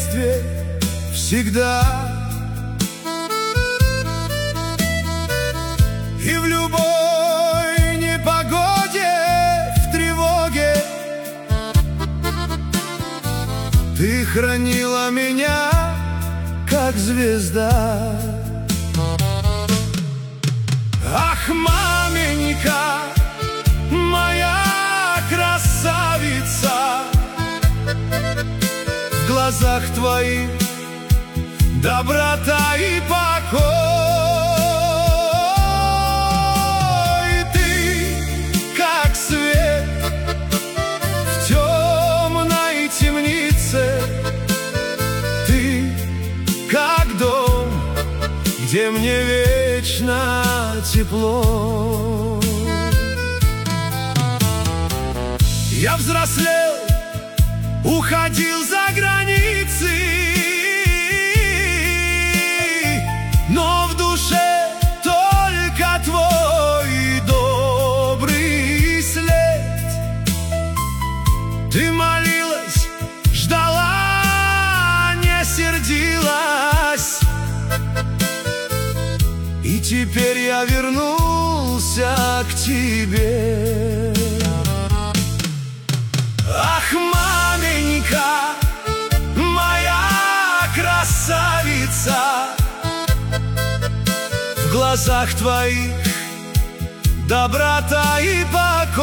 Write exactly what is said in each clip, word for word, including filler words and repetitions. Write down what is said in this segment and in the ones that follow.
детстве всегда. И в любой непогоде, в тревоге ты хранила меня, как звезда. Ах, маменька, моя красавица, в глазах твоих доброта и покой. Ты, как свет в темной темнице, ты, как дом, где мне вечно тепло. Я взрослел, уходил за границы, но в душе только твой добрый след. Ты молилась, ждала, не сердилась, и теперь я вернулся к тебе. Ах, маменька, моя красавица, в глазах твоих доброта и покой.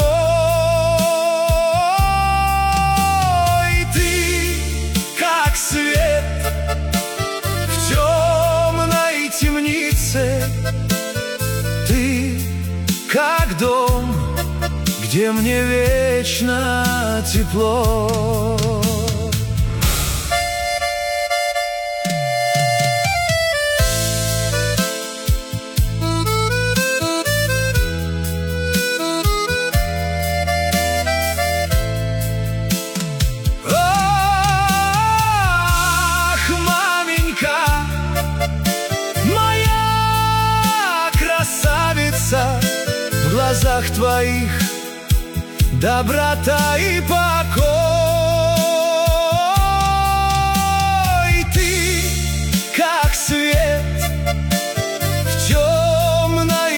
Ты, как свет в темной темнице, ты, как дом, где мне вечно тепло. Ах, маменька, моя красавица, в глазах твоих доброта и покой. Ты, как свет